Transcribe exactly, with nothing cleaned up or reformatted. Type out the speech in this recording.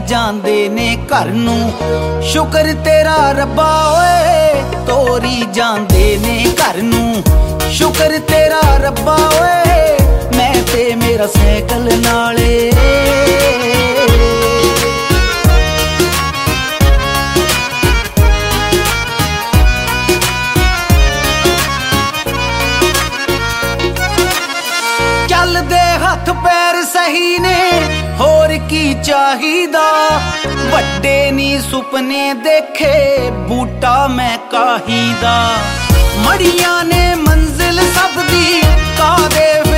ਜਾਂਦੇ ਨੇ ਘਰ ਨੂੰ। ਸ਼ੁਕਰ ਤੇਰਾ ਰੱਬਾ ਓਏ ਤੋਰੀ ਜਾਂਦੇ ਨੇ ਘਰ ਨੂੰ। ਸ਼ੁਕਰ ਤੇਰਾ ਰੱਬਾ ਓਏ ਮੈਂ ਤੇ ਮੇਰਾ ਸਾਈਕਲ ਨਾਲੇ। ਚੱਲਦੇ ਹੱਥ ਪੈਰ ਸਹੀ ਨੇ ਹੋਰ ਕੀ ਚਾਹੀਦਾ। ਵੱਡੇ ਨੀ ਸੁਪਨੇ ਦੇਖੇ ਬੂਟਾ ਮੈਂ ਕਾਹੀ ਦਾ। ਮੜੀਆਂ ਨੇ ਮੰਜ਼ਿਲ ਸਭ ਦੀ ਕਾਦੇ